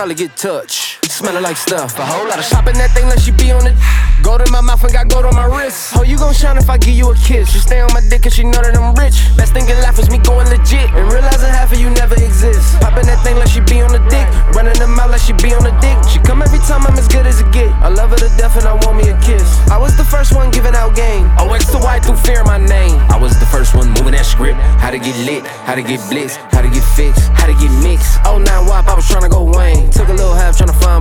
probably get touched. Smelling like stuff. A whole lot of shopping that thing like she be on it. Gold in my mouth and got gold on my wrist. Oh, you gon' shine if I give you a kiss. She stay on my dick and she know that I'm rich. Best thing in life is me going legit and realizing half of you never exist. Popping that thing like she be on the dick, running them out like she be on the dick. She come every time I'm as good as it get. I love her to death and I want me a kiss. I was the first one giving out game. OX to Y through fear my name. I was the first one moving that script. How to get lit, how to get blitzed, how to get fixed, how to get mixed. Oh, 9 WAP, I was tryna go Wayne. Took a little half tryna find